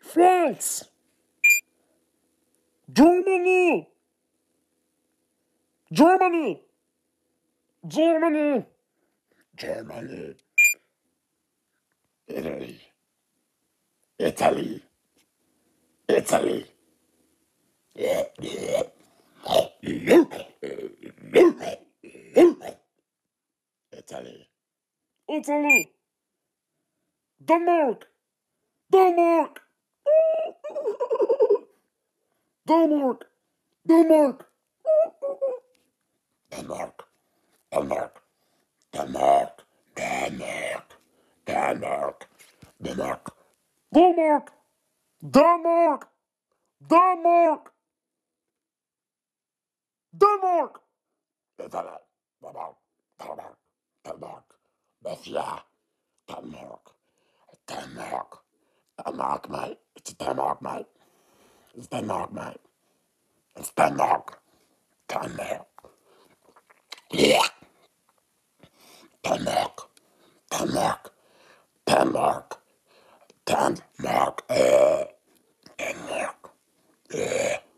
France, Germany, Germany, Germany, Germany, Italy, Italy, Italy, Italy, Italy, Denmark, Denmark, Denmark, Denmark, Denmark, Denmark, Denmark, Denmark, Denmark, Denmark, Denmark, Denmark, Denmark, Denmark, Italy, Denmark, Denmark, Denmark, Russia, Denmark, Denmark, Denmark, mate. It's Denmark, mate. It's Denmark, mate. It's Denmark, Denmark. Yeah, Denmark, Denmark, Denmark, Denmark, Denmark.